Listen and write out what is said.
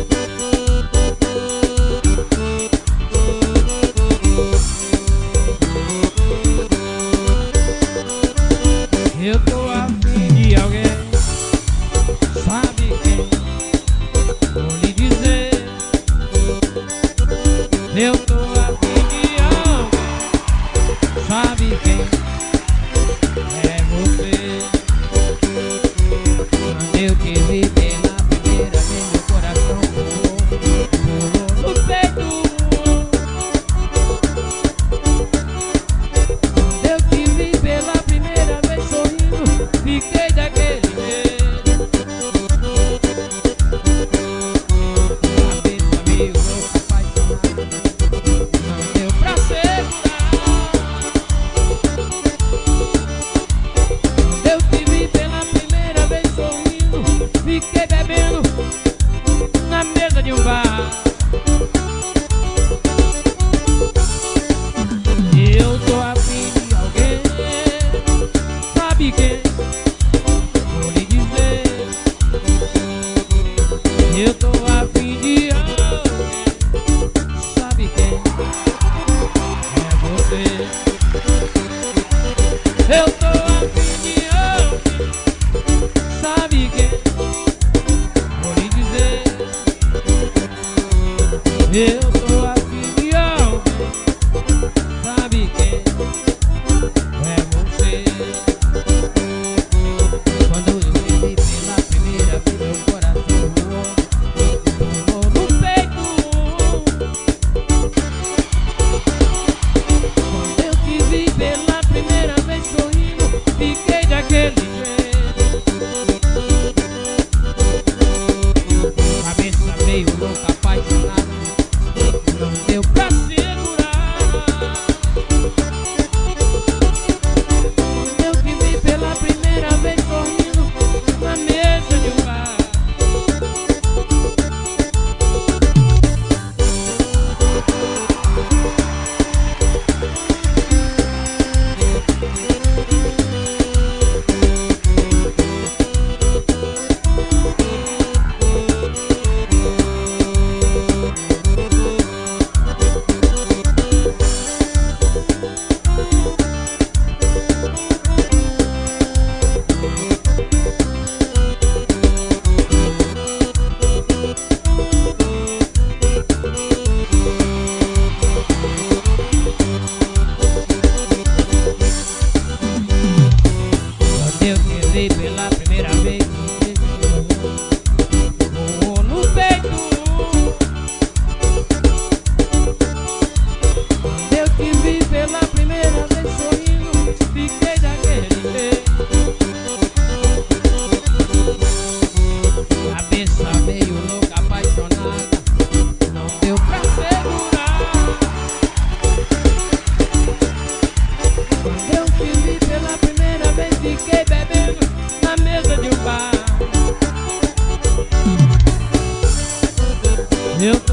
Eu tô afim de alguém, sabe quem? Vou lhe dizer. Eu tô afim de alguém, sabe quem? É você. Quando eu te vi pela primeira vez, meu coração pulou no peito. Quando eu te vi pela primeira vez sorrindo, fiquei daquele jeito. Cabeça meio louca, apaixonada, não deu pra segurar. Quando eu te vi pela primeira vez sorrindo, fiquei bebendo na mesa de um bar. Eu tô afim de alguém, sabe quem? Vou lhe dizer. Eu tô afim de alguém, sabe quem? É você. Eu tô afim de alguém, sabe quem? Vou lhe dizer. Eu tô afim de alguém, sabe quem? É você. Quando eu te vi pela primeira vez, meu coração pulou no peito. Quando eu te vi pela primeira vez sorrindo, fiquei daquele jeito. Cabeça meio louca, apaixonada, não deu pra segurar. Quando eu te vi pela primeira vez sorrindo na mesa de um bar. Quando eu te vi pela primeira vez, voou no peito. Quando eu te vi pela primeira vez sorrindo, fiquei daquele jeito. Cabeça meio louca, apaixonada, não deu pra segurar. Quando eu te vi pela primeira vez, fiquei bebendo na mesa de um bar. Eu tô